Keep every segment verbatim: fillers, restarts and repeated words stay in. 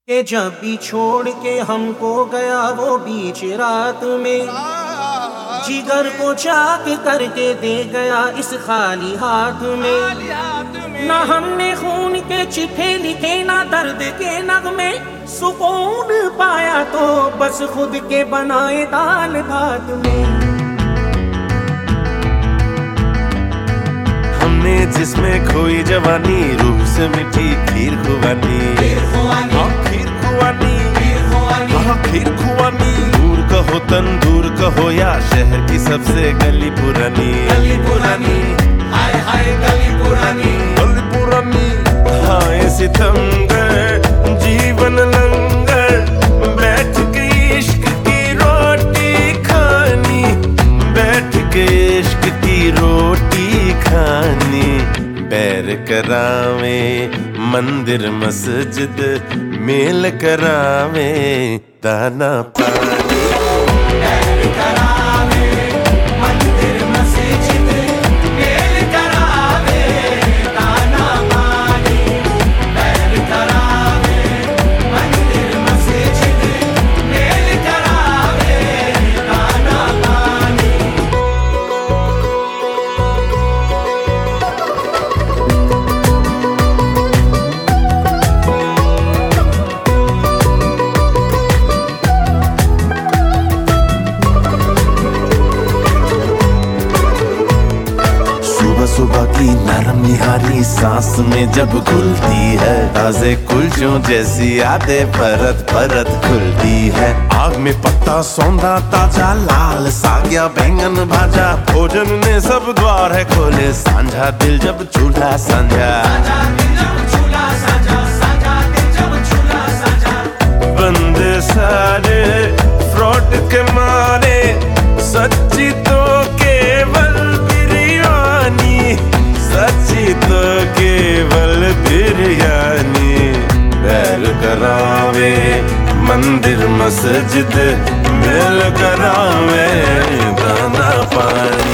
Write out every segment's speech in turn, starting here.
कि जब भी छोड़ के हमको गया वो बीच रात में, जिगर को चाक करके दे गया इस खाली हाथ में। ना हमने खून के चिट्ठे लिखे ना दर्द के नगमे, सुकून पाया तो बस खुद के बनाए दाल भात में। हमने जिसमें खोई जवानी, रूह से मिठी खीर खुबानी, हाँ खीर खुबानी, हाँ खीर खुबानी। दूर कहो तंदूर कहो या शहर की सबसे गली पुरानी, गली पुरानी, हाय हाय गली पुरानी, गली पुरानी। हाय सितमगर जीवन लंगर, बैठ के इश्क की रोटी खानी, बैठ के इश्क की रोटी खानी। पैर करावे मंदिर मस्जिद, मेल करावे दाना पानी। पैर करावे मंदिर मस्जिद, मेल करावे दाना पानी। पैर करावे मंदिर मस्जिद, मेल करावे दाना पानी। सुबह की नरम निहारी सांस में जब घुलती है, ताजे कुलचों जैसी यादें परत परत खुलती है। आग में पत्ता सौंधा ताजा, लाल साग्या बैंगन भाजा, भोजन ने सब द्वार है खोले। सांझा दिल जब चूल्हा सांझा, बंदे सारे फ्रॉड के मारे, सच्ची तो केवल बिरयानी, सच्ची तो केवल बिरयानी। बैल करावे मंदिर मस्जिद, मेल करावे दाना पानी।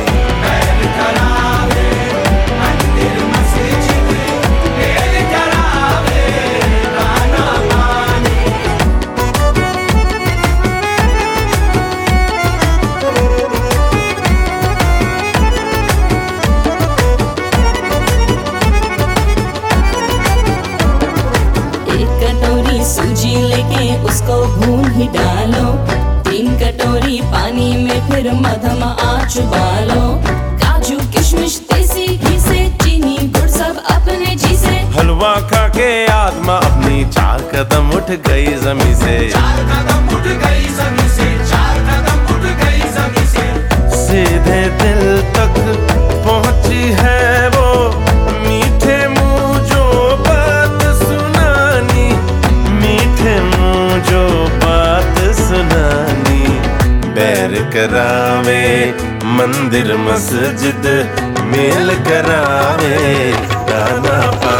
सूजी लेके उसको भून ही डालो, तीन कटोरी पानी में फिर मधम आँच उबालो। काजू किशमिश देसी घी से, चीनी गुड़ सब अपने जी से। हलवा खा के आत्मा अपनी चार कदम उठ गई जमी से, चार कदम उठ गई जमी से, चार कदम उठ गई जमी से। सीधे दिल तक पहुंची है वो, मीठे मुंह जो बात सुनानी, मीठे मुंह जो बात सुनानी। बैर करावे मंदिर मस्जिद, मेल करावे दाना पानी।